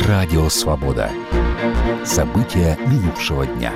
Радио «Свобода». События минувшего дня.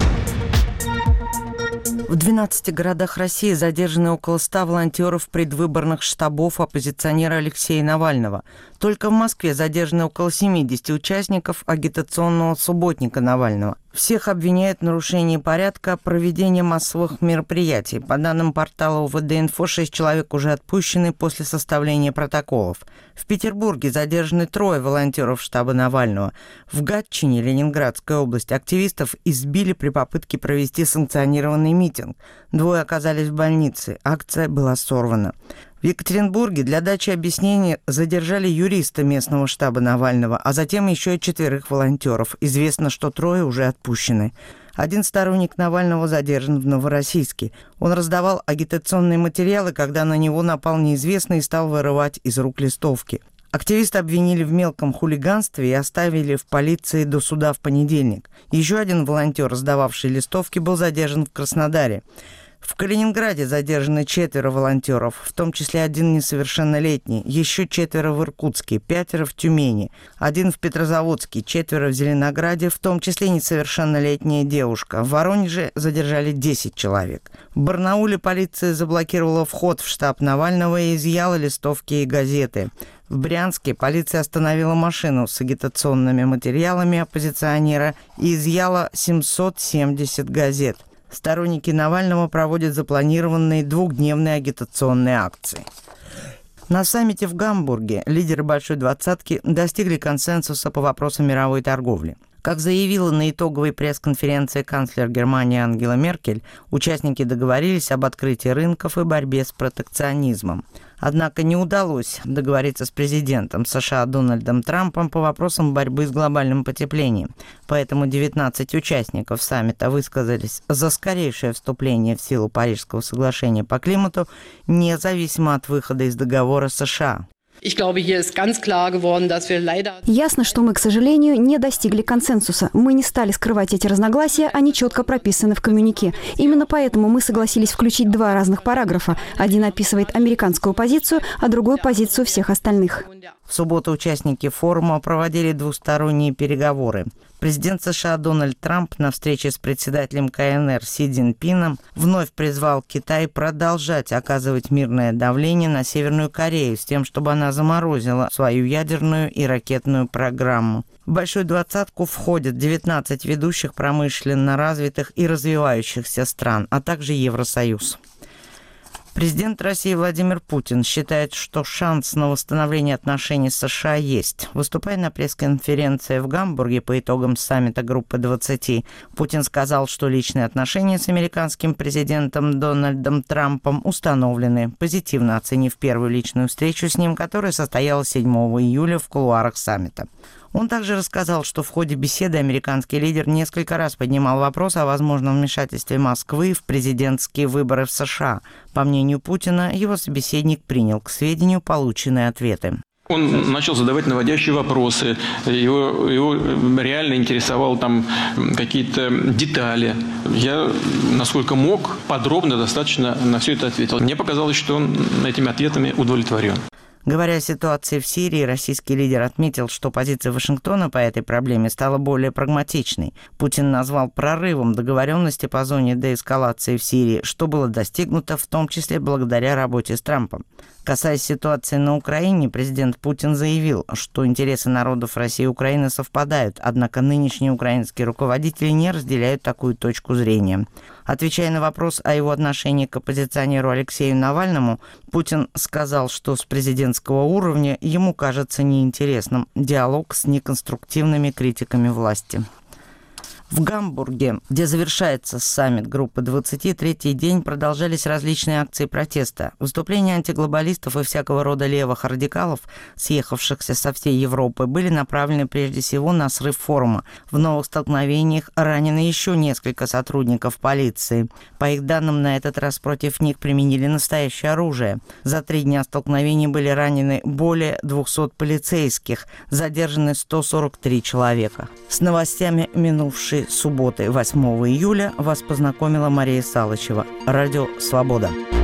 В 12 городах России задержаны около 100 волонтеров предвыборных штабов оппозиционера Алексея Навального. Только в Москве задержаны около 70 участников агитационного субботника Навального. Всех обвиняют в нарушении порядка проведения массовых мероприятий. По данным портала УВД-Инфо, 6 человек уже отпущены после составления протоколов. В Петербурге задержаны 3 волонтеров штаба Навального. В Гатчине, Ленинградская область, активистов избили при попытке провести санкционированный митинг. 2 оказались в больнице. Акция была сорвана. В Екатеринбурге для дачи объяснений задержали юриста местного штаба Навального, а затем еще и 4 волонтеров. Известно, что 3 уже отпущены. 1 сторонник Навального задержан в Новороссийске. Он раздавал агитационные материалы, когда на него напал неизвестный и стал вырывать из рук листовки. Активиста обвинили в мелком хулиганстве и оставили в полиции до суда в понедельник. Еще 1 волонтер, раздававший листовки, был задержан в Краснодаре. В Калининграде задержаны 4 волонтеров, в том числе 1 несовершеннолетний, еще 4 в Иркутске, 5 в Тюмени, 1 в Петрозаводске, 4 в Зеленограде, в том числе несовершеннолетняя девушка. В Воронеже задержали 10 человек. В Барнауле полиция заблокировала вход в штаб Навального и изъяла листовки и газеты. В Брянске полиция остановила машину с агитационными материалами оппозиционера и изъяла 770 газет. Сторонники Навального проводят запланированные 2-дневные агитационные акции. На саммите в Гамбурге лидеры Большой двадцатки достигли консенсуса по вопросам мировой торговли. Как заявила на итоговой пресс-конференции канцлер Германии Ангела Меркель, участники договорились об открытии рынков и борьбе с протекционизмом. Однако не удалось договориться с президентом США Дональдом Трампом по вопросам борьбы с глобальным потеплением. Поэтому 19 участников саммита высказались за скорейшее вступление в силу Парижского соглашения по климату, независимо от выхода из договора США. Ясно, что мы, к сожалению, не достигли консенсуса. Мы не стали скрывать эти разногласия, они четко прописаны в коммюнике. Именно поэтому мы согласились включить 2 разных параграфа. Один описывает американскую позицию, а другой – позицию всех остальных. В субботу участники форума проводили двусторонние переговоры. Президент США Дональд Трамп на встрече с председателем КНР Си Цзиньпином вновь призвал Китай продолжать оказывать мирное давление на Северную Корею с тем, чтобы она заморозила свою ядерную и ракетную программу. В Большую двадцатку входят 19 ведущих промышленно развитых и развивающихся стран, а также Евросоюз. Президент России Владимир Путин считает, что шанс на восстановление отношений с США есть. Выступая на пресс-конференции в Гамбурге по итогам саммита Группы 20, Путин сказал, что личные отношения с американским президентом Дональдом Трампом установлены, позитивно оценив первую личную встречу с ним, которая состоялась 7 июля в кулуарах саммита. Он также рассказал, что в ходе беседы американский лидер несколько раз поднимал вопрос о возможном вмешательстве Москвы в президентские выборы в США. По мнению Путина, его собеседник принял к сведению полученные ответы. Он начал задавать наводящие вопросы, его реально интересовало там какие-то детали. Я, насколько мог, подробно достаточно на все это ответил. Мне показалось, что он этими ответами удовлетворен. Говоря о ситуации в Сирии, российский лидер отметил, что позиция Вашингтона по этой проблеме стала более прагматичной. Путин назвал прорывом договоренности по зоне деэскалации в Сирии, что было достигнуто в том числе благодаря работе с Трампом. Касаясь ситуации на Украине, президент Путин заявил, что интересы народов России и Украины совпадают, однако нынешние украинские руководители не разделяют такую точку зрения. Отвечая на вопрос о его отношении к оппозиционеру Алексею Навальному, Путин сказал, что с президентского уровня ему кажется неинтересным диалог с неконструктивными критиками власти. В Гамбурге, где завершается саммит Группы 20, третий день продолжались различные акции протеста. Выступления антиглобалистов и всякого рода левых радикалов, съехавшихся со всей Европы, были направлены прежде всего на срыв форума. В новых столкновениях ранены еще несколько сотрудников полиции. По их данным, на этот раз против них применили настоящее оружие. За 3 дня столкновений были ранены более 200 полицейских, задержаны 143 человека. С новостями минувшей субботы 8 июля вас познакомила Мария Салычева. Радио «Свобода».